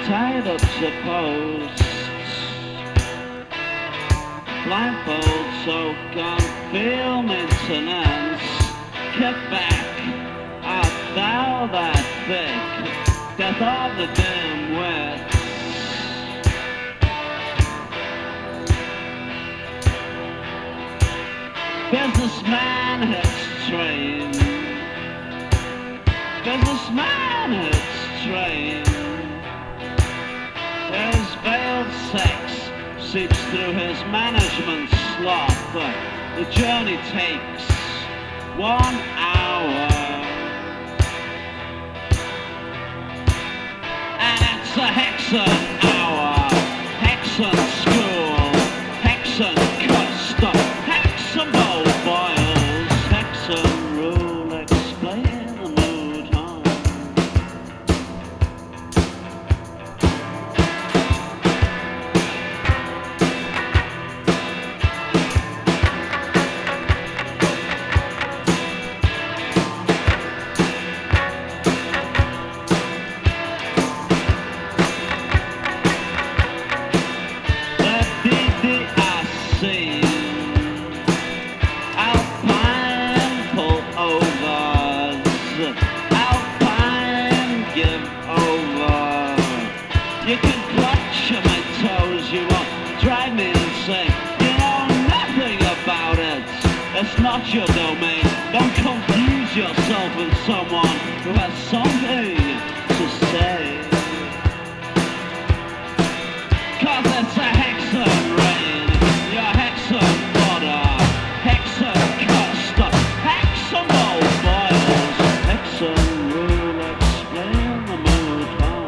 tied up to posts, blindfold so can't feel maintenance. Kick back, art thou that thick, death of the dimwits. Businessman hits train, businessman hits train. His veiled sex seeps through his management sloth. The journey takes 1 hour, and it's a Hexen hour, Hexen school, Hexen custom, Hexen bowl boils, Hexen rule, explain the mood, huh? You can clutch at my toes, you won't drive me insane. You know nothing about it, it's not your domain. Don't confuse yourself with someone who has something to say. 'Cause it's a Hexen rain, your Hexen butter, Hexen custard, Hexen bowl boils, Hexen rule, explain the mood,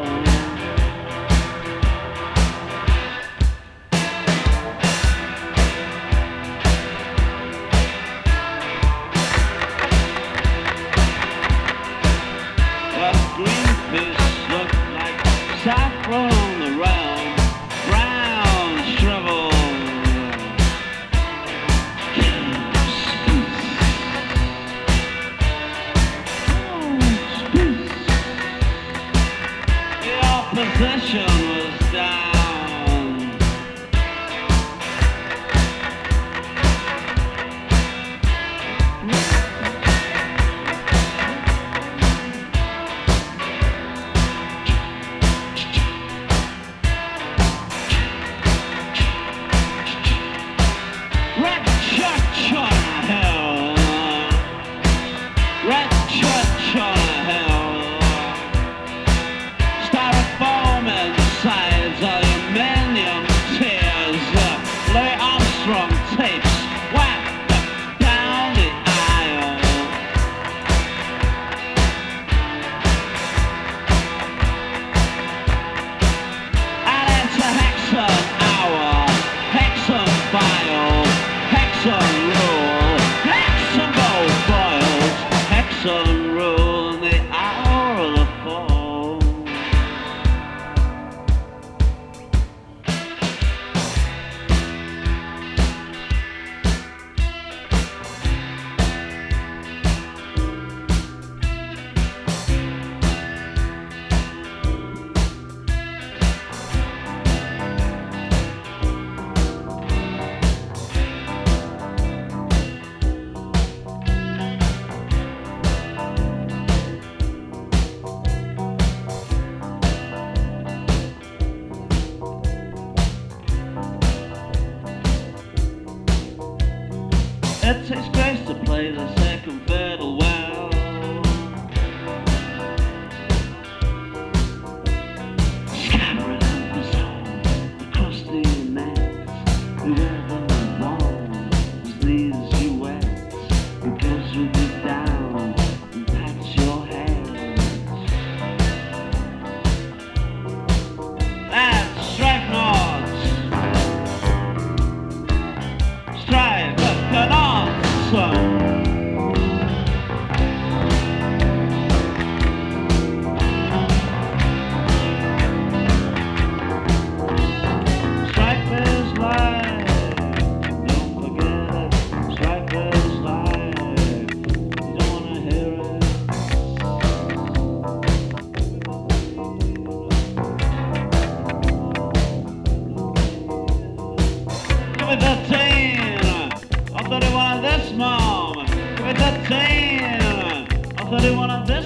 Greenpeace look like saffron on the realm, brown shrivel. The opposition was down. Red church on a hill, red church on a hill, styrofoam insides, aluminium tears, Louis Armstrong tapes, whacked down the aisle. And it's a Hexen hour, Hexen bile, Hexen rule, Hexen bowl boils, Hexen rule in the hour of the fall. 31 of this